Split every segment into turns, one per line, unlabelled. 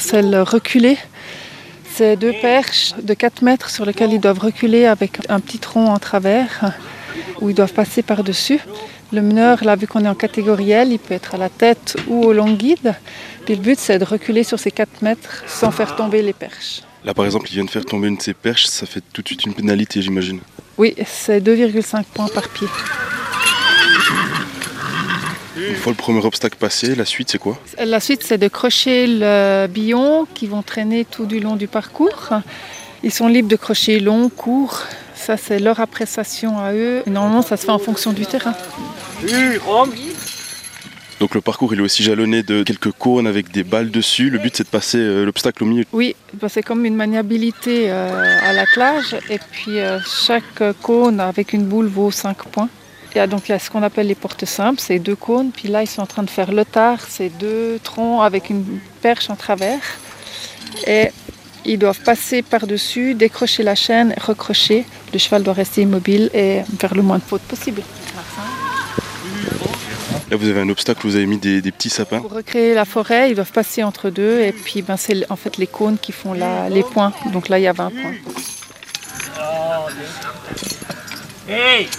selle reculée. C'est 2 perches de 4 mètres sur lesquelles ils doivent reculer avec un petit tronc en travers où ils doivent passer par-dessus. Le meneur, là, vu qu'on est en catégorie L, il peut être à la tête ou au long guide. Puis le but, c'est de reculer sur ces 4 mètres sans faire tomber les perches.
Là, par exemple, il vient de faire tomber une de ses perches, ça fait tout de suite une pénalité, j'imagine.
Oui, c'est 2,5 points par pied.
Une fois le premier obstacle passé, la suite, c'est quoi?
La suite, c'est de crocher le billon qui vont traîner tout du long du parcours. Ils sont libres de crocher long, court. Ça, c'est leur appréciation à eux. Et normalement, ça se fait en fonction du terrain.
Donc le parcours, il est aussi jalonné de quelques cônes avec des balles dessus. Le but, c'est de passer l'obstacle au milieu.
Oui, c'est comme une maniabilité à l'attelage. Et puis, chaque cône avec une boule vaut 5 points. Donc il y a ce qu'on appelle les portes simples, c'est 2 cônes. Puis là, ils sont en train de faire le tard, c'est 2 troncs avec une perche en travers. Et ils doivent passer par-dessus, décrocher la chaîne, recrocher. Le cheval doit rester immobile et faire le moins de fautes possible.
Là, vous avez un obstacle, vous avez mis des petits sapins.
Pour recréer la forêt, ils doivent passer entre deux. Et puis, c'est en fait les cônes qui font les points. Donc là, il y a 20 points.
Hey!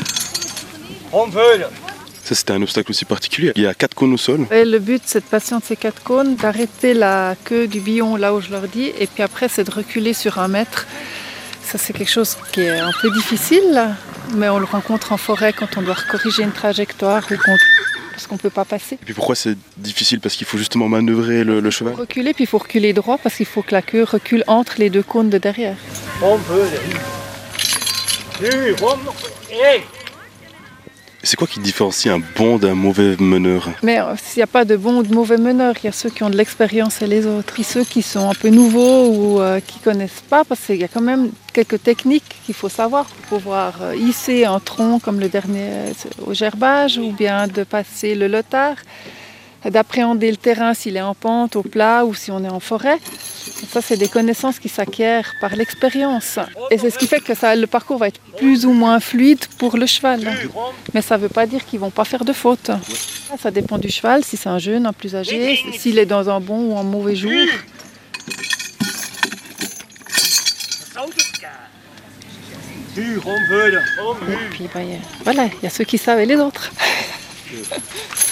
Ça, c'était un obstacle aussi particulier. Il y a 4 cônes au sol.
Et le but, c'est de passer entre ces 4 cônes, d'arrêter la queue du billon là où je leur dis. Et puis après, c'est de reculer sur 1 mètre. Ça, c'est quelque chose qui est un peu difficile, mais on le rencontre en forêt quand on doit corriger une trajectoire ou parce qu'on ne peut pas passer.
Et puis pourquoi c'est difficile? Parce qu'il faut justement manœuvrer le cheval.
Il faut reculer, puis il faut reculer droit parce qu'il faut que la queue recule entre les 2 cônes de derrière.
C'est quoi qui différencie un bon d'un mauvais meneur?
Mais s'il n'y a pas de bons ou de mauvais meneurs, il y a ceux qui ont de l'expérience et les autres. Et ceux qui sont un peu nouveaux ou qui ne connaissent pas, parce qu'il y a quand même quelques techniques qu'il faut savoir pour pouvoir hisser un tronc comme le dernier au gerbage, ou bien de passer le lotard, d'appréhender le terrain s'il est en pente, au plat ou si on est en forêt. Ça, c'est des connaissances qui s'acquièrent par l'expérience. Et c'est ce qui fait que le parcours va être plus ou moins fluide pour le cheval. Mais ça ne veut pas dire qu'ils ne vont pas faire de fautes. Ça dépend du cheval, si c'est un jeune, un plus âgé, s'il est dans un bon ou un mauvais jour. Et puis, voilà, il y a ceux qui savent et les autres.